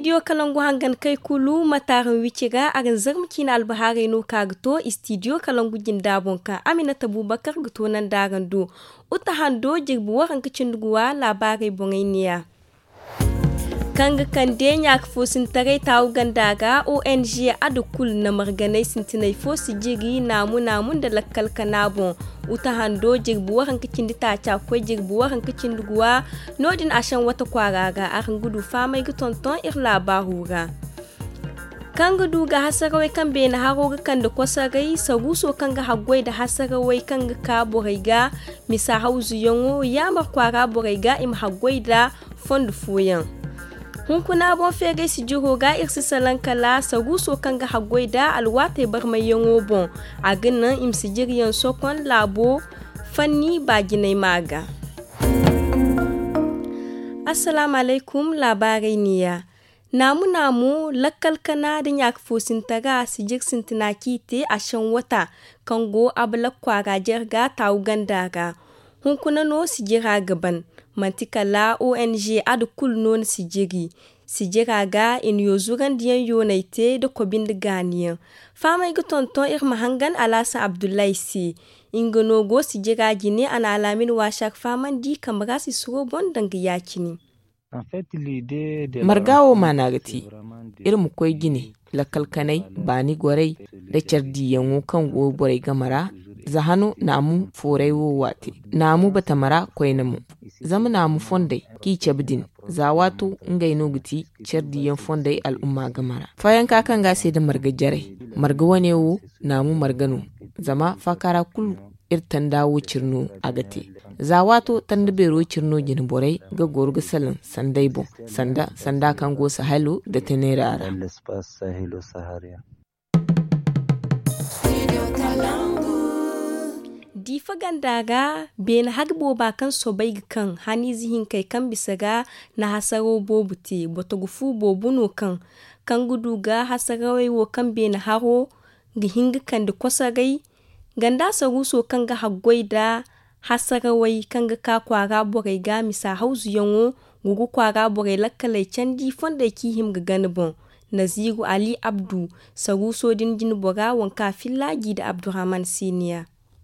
Studio Kalangu hangan kai kulu matarin wiciga a zarmki na albahari no kagto Studio Kalangu jindabonka Aminata Bubakar gto nan dagando uta hando jirbu waran kicin duguwa labarai bongainiya. Kanga kande nyak fosin tare tawu gandaga ONG adukul na marganai sintinai fosi jiri namun da lakkal kanabon uta hando jirbu waran kicin dita cha kwai jirbu waran kicin duguwa nodin ashan wata kwaraga akan gudu famai gutonton ir labarura. Kanga duga hasarawai kan bena haroga kan da kwasarai saguso kanga hagwai da hasarawai kanga ka boraiga misa hauzu yongo yamar kwara boraiga im hagwai da fondu fuyan. Hunkuna bon fege si jiho ga irsi salankala saguso kanga hagwai da alwate bar mai yongo bon a ganin im si jiryan sokon labo fanni ba ginai maga. Assalamu alaikum labarai niya. Namu lakkal kana da nyak fosin taga si jirsin tinaki te a shan wata kango abla kwara jirga tawu gandaga. Hunkuna no si jira gaban. Mantikala ONG adukul non si jira ga in yozuran diyan yonaite da kobin da ganiyan. Fama iga tonton irma hangan Alasa Abdullahi si. Ingano go si jira gine ana alamin washak faman di kamara si suro bon danga yakini. Margawo managati irin kwai gine lakalkanai bani gwarai da cardi yanwo kan go borai gamara zahanu namu forai wo wate namu batamara kwai namu zama namu fondai ki cabdin zawatu ngai noguti cardi yan fondai al'umma gamara fayan kakan gase da marga jare marga wane wo namu margano zama fakara kulu irtan dawo cirno agate zawato tanda bero cirno gin borai ga gorga salin sandai bon sanda kan go sahalo da tenera ara difa gandaga ben hagbo ba kan sobai kan hani zihin kai kan bisaga na hasaro bobute botogufu bobuno kan gudu ga hasarawai wo kan ben haro gihinga kan da kwasagai ganda saruso kan ga haggoi da hasarawai kan ga ka kwara borai ga misa hauzu yango gugu kwara borai lakkalai candi fonda ki him ga ganibon Naziru Ali Abdu saruso din jin bora wanka fillaji da Abdurrahman Siniya.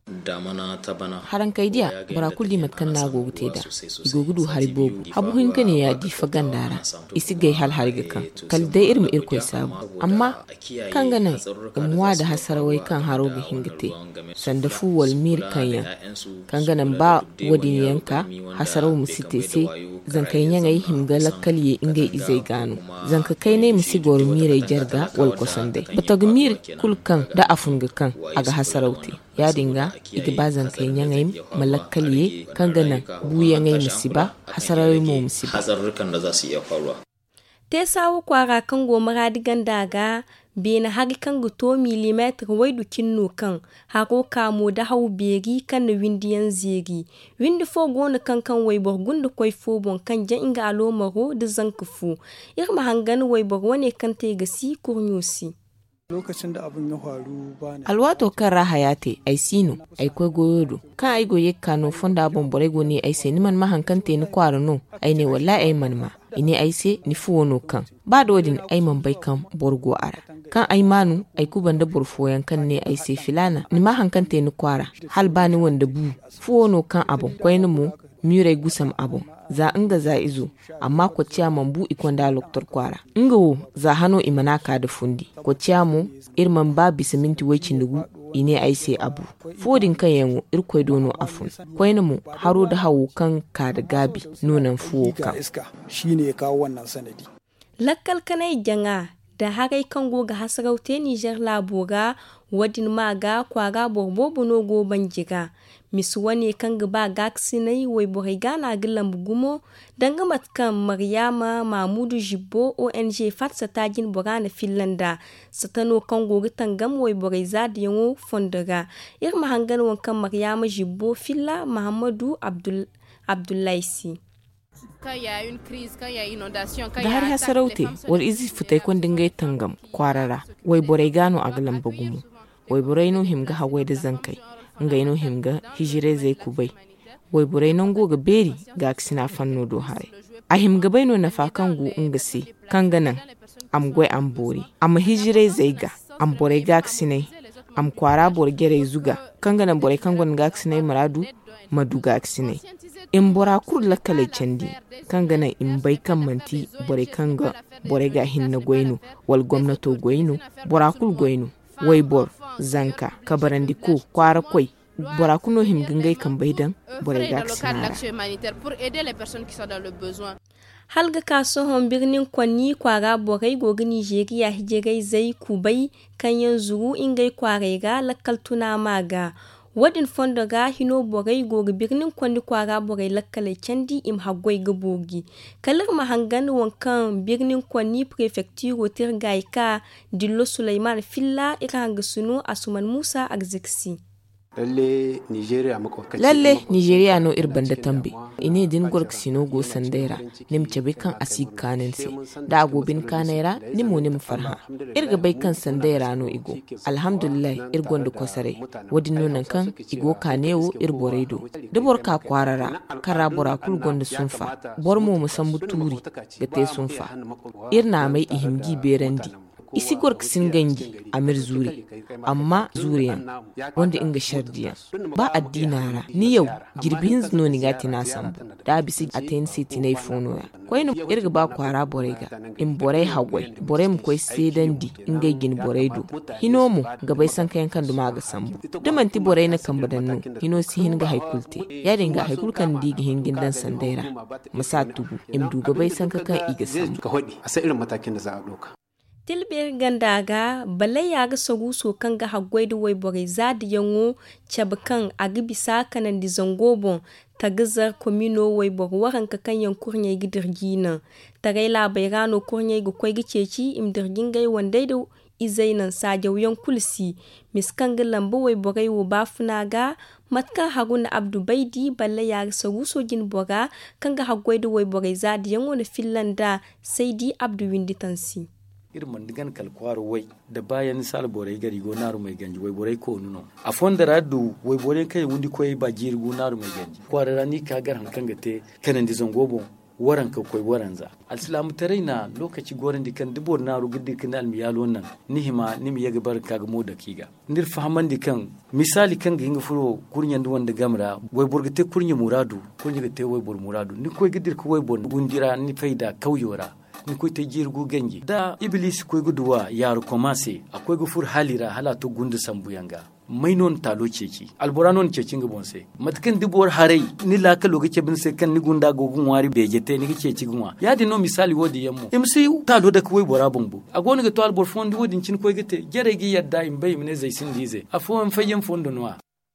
haran kaidiya bara kulli matkan na gogute da igogudu haribobu habu hinka ne ya difa gandara isi gai hal hariga kan kal dai irin irkoi sabu amma kan ganan umwa da hasarawai kan haro ga hingate sanda fu wal mir kanya kan ganan ba wadin yanka hasaraw musite sai zankai nyangai himga lakkaliye ingai izai gano zanka kai ne musi gor mirai jarga wal kosande batag mir kulkan da afunga kan aga hasarawti ya dinga igibazan kai nyangai malakkaliye kan ganan buya ngai musiba hasarawi mu musiba hasarrukan da za su iya faruwa te sawo kwara kan go maradigan daga bena hagi kan guto milimeter wai dukin no kan hako kamo da hau beri kan na windiyan zeri windi fo gona kan wai borgun da koi fo bon kan jan inga alomaro da zankufu irma hangan wai borwane kan te gasi kurnyusi lokacin da abin ya faru ba ne alwato kan rahayate ai sino ai kwai goyodo kan ai goye kano fonda bombore goni ai se niman mahankan te ni kwaro no ai ne wallahi ai manma ine ai se ni fuwono kan ba dodin ai man bai kan borgo ara kan ai manu ai kuban da borfoyan kan ne ai se filana ni mahankan te ni kwara hal bani wanda bu fuwono kan abon kwai ni mu mire gusam abon za inga za izo amma ko ciyaman bu ikon da loktor kwara inga wo za hano imanaka da fundi ko ciyamu irman ba bisiminti wacin dugu ine ai sai abu fodin kan yanwo irkoi dono afun koina mu haro da hawo kan ka da gabi nonan fuwo kan shine kawo wannan sanadi lakkal kanai janga da harai kan goga hasaraute Niger labora wadin maga kwara borbo no go banjiga misu wane kan gaba gaksinai wai boriga na gilan bugumo danga matkan Maryama Mamudu Jibbo ONG fatsa tagin borana Finlanda satano kan gogi tangam wai boriza da yango fondaga irma hangan wankan Maryama Jibbo Filla Muhammadu Abdullahi da har hasaraute wal izi futai kon dingai tangam kwarara wai borai gano a galan bagumu wai borai no himga hawai da zankai ngai no himga hijire zai kubai wai burai nan goga beri ga sina fanno do hare ahim gabai no na fakan gu ingasi kan ganan am gwai am bori am hijire zaiga am borai ga sinai am kwara borgere zuga kan ganan borai kan gon ga sinai maradu maduga sinai in bora kur lakale candi kan ganan in bai kan manti borai kan ga borai ga hinna goyno wal gwamnato goyno bora kul goyno wai bor zanka kabarandi ko kwara koi bora kuno him gangai kan baidan bora ga halga kasuwan birnin Kwanni kwara borai gogi Nigeria hijirai zai kubai kan yanzu ingai kwarai ga lakkal tuna maga wadin fondo ga hino borai gogi birnin Kwanni kwara borai lakkale candi im hagwai gabogi kalar mahangan wankan birnin Kwanni prefecture tirgaika dillo Sulaiman Filla iranga sunu Asuman Musa Agziksi lalle Nigeria no irbanda tambe ine din gork sino go sandera nim chabe kan asig kanense da agobin kanera nimo nim farha irga bai kan sandera no igo alhamdulillah irgondo kosare wodi nonan kan igo kanewo irboredo de borka kwarara kara bora kul gondo sunfa bormo musambu turi gate sunfa irna mai ihimgi berandi isi gork singangi amir zuri amma zuriyan wanda inga shardiya ba addinara ni yau girbin zino ni gati na sambu da bisi aten city na ifono ya koyno irga ba kwara borega in borai hagwai borai mu koi sedandi inga gin borai do hino mu gabai san kayan kan duma ga sambu dumanti borai na kambadannu hino si hin ga haikulte ya dinga haikul kan digi hingin dan sandaira masa tubu im du gabai san ka kan iga sambu ka hodi asa irin matakin da za a doka tilbir gandaga balai ya ga sagu so kan ga hagwai da wai borai zadi yango chabkan agi bisa kanan di zangobon tagazar komino wai borwaran ka kan yankurnye gidirgina tagai labai rano kurnye ga kwai giceci im dirgin gai wandai da izainan sajauyan kulsi miskan ga lamba wai borai wo bafuna ga matka haruna abdu baidi balai ya ga sagu so gin boga kan ga hagwai da wai borai zadi yango na finlanda sai di abdu winditansi irin mandigan kalkwaro wai da bayan sal borai gari go naru mai ganji wai borai ko nuno a fonda radu wai borai kai wundi koyi ba jirgu naru mai ganji kwarara ni ka gar hankan gate kanan di zongobo waran ka koyi waranza alislamu taraina lokaci goran di kan dubor naru giddi kan almiyalo nan nihima nimi yaga bar ka ga moda kiga ndir fahaman di kan misali kan ga hinga furo kurnyan du wanda gamra wai borgate kurnya muradu kurnya gate wai bor muradu ni koyi giddir ko wai bor gundira ni faida kauyora ni koy te jirgu ganji da iblis koy guduwa yaro komase akoy gufur halira halatu gundu sambuyanga mai non talo ceci alboranon ceci ga bonse matkan dibor harai ni la ka lokace bin sai kan ni gunda gogun wari bejete ni ceci gunwa ya di no misali wodi yammo imsi talo da koy bora bumbu agoni ga to albor fondi wodin cin koy gete gere gi yadda in bai mine zai sin dize afo an fayyan fondo noa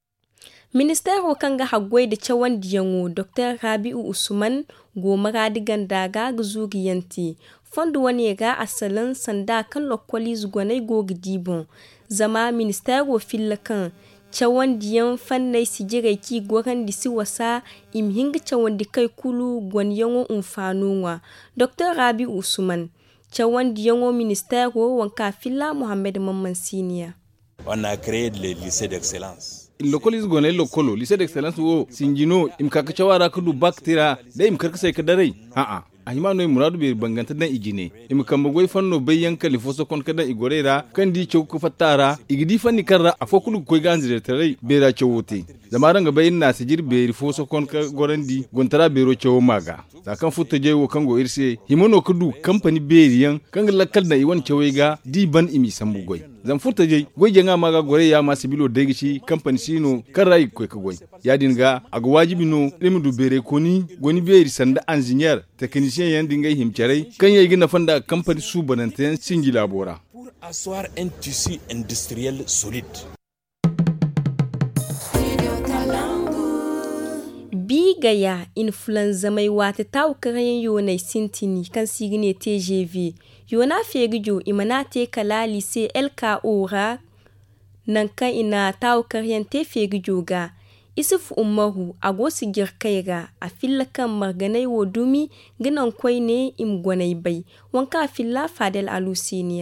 Ministero kanga hagwai da cawan diyango Dr. Rabi'u Usman goma digan daga zuriyanti fondo wani ga asalin sanda kan lokwali zugwanai gogi dibon zama ministero filakan cawan diyan fannai sijirai ki goran disi wasa imhinga cawan di kai kulu gwanyango umfanuwa Dr. Rabi'u Usman cawan diyango ministero wanka fila Muhammad Mamman Siniya. On a créé le lycée d'excellence. Lokolis gone lokolo lycée d'excellence wo singino im kaka chawara kudu baktira da im karka sai kadare a ahima no muradu be banganta dan igine im kamba goy fanno bayyan kalifoso kon kada igorera kandi chowku fatara igidi fanni karra afokulu koy ganzire tare bera chowoti zamaranga bayin na sijir be rifoso kon ka gorandi gontara bero chow maga da kan futta je wo kango irse himono kudu company beriyan kan lakkal na iwan chowega di ban imi sambu goy zan furta je goje nga maga gore ya masibilo degishi company sino karai ko ka goy ya dinga aga wajibi no lemidu bere koni goni beri sanda engineer technicien yan dinga himcare kan yayi gina fanda company su bananten singila bora pour asseoir un tissu industriel solide. Bigaya influenza mai wata tawkaran yonai sintini kan sigine TGV yona fegijo imana te kala lise LKO ra nan kan ina tawkaran te fegijo ga isuf ummahu agosi girkaiga a filla kan marganai wodumi ginan kwai ne im gwanai bai wanka filla Fadel Alusiniya.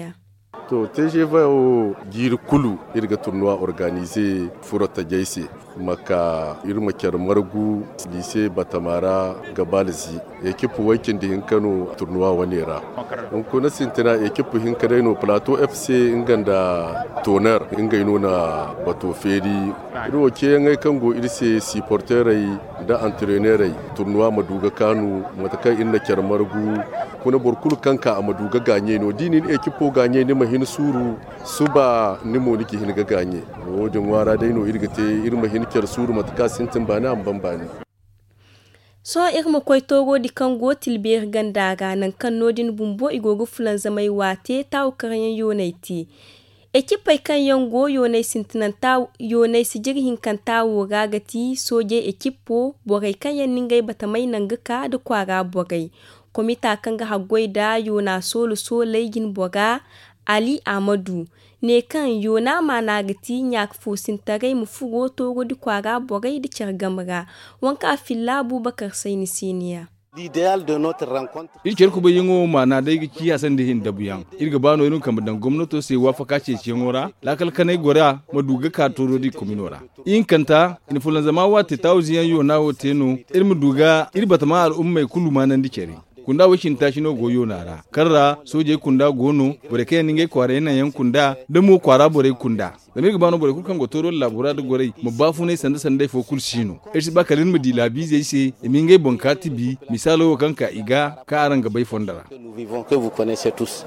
To TGV o gir kulu irga tournoi organisé furota jaise maka irma kyar margu lise batamara gabalzi ekipu wakin da hinkano tournoi wanera on kuna sintina ekipu hinkare no plateau FC inganda toner ingaino na bato feri ro ke ngai kango irse supporterai da entraîneurai tournoi maduga kanu matakai inna kyar margu kuna borkul kanka a maduga ganye no dinin ekipo ganye ne mahin suru suba nimo niki hin ga ganye wodin wara dai no irgate irma hin kyar suru mataka sintin bana an bambani so irma koy togo di kango tilber gandaga nan kan nodin bumbo igogo fulan zamai wate taw karan yonaiti ekipai kan yango yonai sintinan taw yonai sijirhin kan tawo gagati soje ekipo bogai kan yaningai batamai nangaka da kwara bogai komita kan ga hagwai da yona solo laigin boga Ali Amadu ne kan yona managati nyak fusin tagai mufugo togo di kwaga bogai di chargamra wanka filla Abubakar Saini Siniya. L'idéal de notre rencontre. Irker ku bayingo mana dai gici hasan da hin dabuyan. Irga bano irin kamadan gwamnato sai wafaka ce ciyangora, lakal kanai gora maduga ka toro di kominora. In kanta in fulan zama wata tawziyan yona woteno irmu duga irbata ma al'ummai kullu manan dikere. Kunda wishin tashi no goyo nara karra soje kunda gono bore kai ninge kware na yan kunda da mu kwara bore kunda da mirga bano bore kulkan gotoro labura da gore mu bafu ne sanda sanda fo kulsino irsi bakalin mu di labi zai se minge bonkati bi misalo kanka iga ka aranga bai fondara Nous vivons que vous connaissez tous.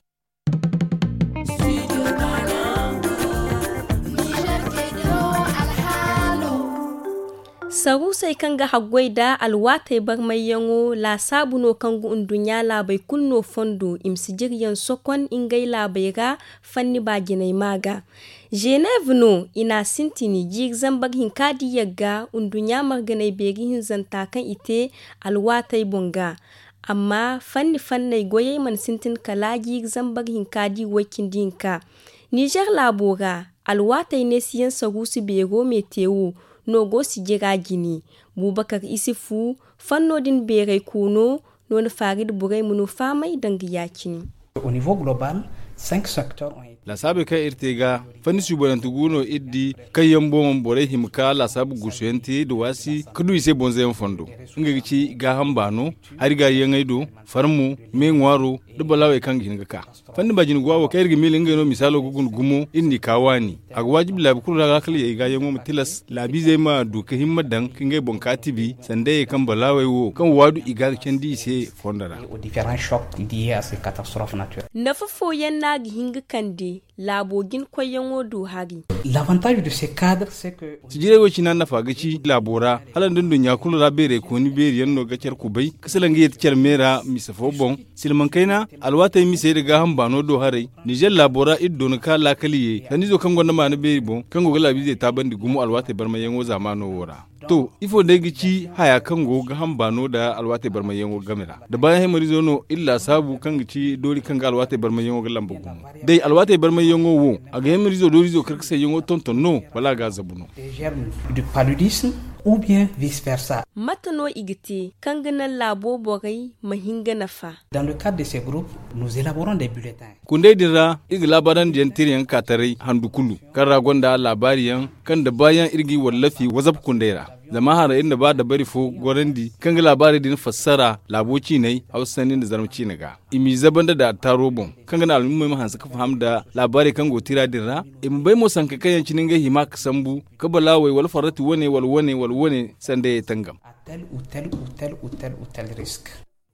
Saru sai kan ga hagwai da alwatai bar mai yango la sabuno kan gu undunya labai kunno fondo imsijiryan sokon ingai labai ga fanni ba ginai maga. Geneve no ina sintini jig zambar hinkadi yagga undunya marganai begi hin zanta kan ite alwatai bonga. Amma fannai goyai man sintin kala jig zambar hinkadi wakin dinka. Niger labora alwatai ne siyan saru su bego meteo nogo si jira gini Bubakar Isifu fannodin bere kuno non farid burai munu famai dangi yakini. Au niveau global, 5 secteurs ont été la sabe ka irtega fani subarantu guno iddi kayan bomon bore himka la sabu gusenti do wasi kudu ise bonzen fondo ngici ga hambano har ga yangaido farmu me ngwaro do balawe kan ginga fani bajin gwawo kai irgi milin ngeno misalo gugun gumo inni kawani aga wajib la bukuru ga kali ga yango mutilas labi zai ma duka himmadan kingai bonkatibi sande kan balawe wo kan wadu iga kendi ise fondara aux différents chocs liés à ces catastrophes naturelles. Nafafo yanna hinga kandi labogin kwayan wodo hari. L'avantage de ces cadres, c'est que tijire wo cinan na fagaci labora halan dundun ya kula rabere ko ni beri yanno gacer kubai kasalan ge ticer mera misafo bon silman kaina alwata mi sai daga hambano do hare Niger labora iddo na kala kaliye dan izo kan gonna ma na beri bon kan go labi zai tabandi gumu alwata barma yango zamano wora to ifo da gici haya kan go ga hambano da alwata barma yango gamira da bayan hemari zono illa sabu kan gici dori kan ga alwata barma yango ga lambu dai alwata barma yango wo aga hemari zo dori zo karkasa yango tonton no wala ga zabuno des germes du paludisme ou bien vice-versa. Matano igiti kanganan labo bogai mahinga nafa. Dans le cadre de ces groupes, nous élaborons des bulletins. Kunde dira igi labaran jentiriyan katare handukulu kan ragonda labariyan kan da bayan irgi wallafi wazab kundera zama har inda ba da bari fo gorandi kan ga labari din fassara laboci ne hausanin da zarmci ne ga imi zabanda da tarobon kan ga al'umma mu hansa ka fahamda labari kan gotira dira im bai mo sanka kayan cinin ga hima ka sambu ka balawai wal farati wane wal wane sande tangam À tel ou tel ou tel ou tel ou tel risque.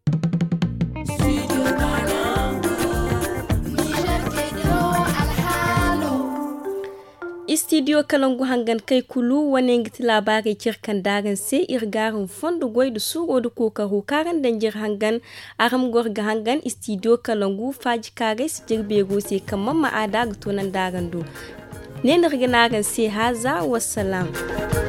Studio Kalangu hangan kai kulu wani ngiti labari kirkan dagan sai irgarin fondo goy da suro da kokaru karan danjir hangan aram gorga hangan Studio Kalangu faji kare su jirbe go sai kamar ma'ada ga tonan dagan do ne na riga nagan sai haza wassalam.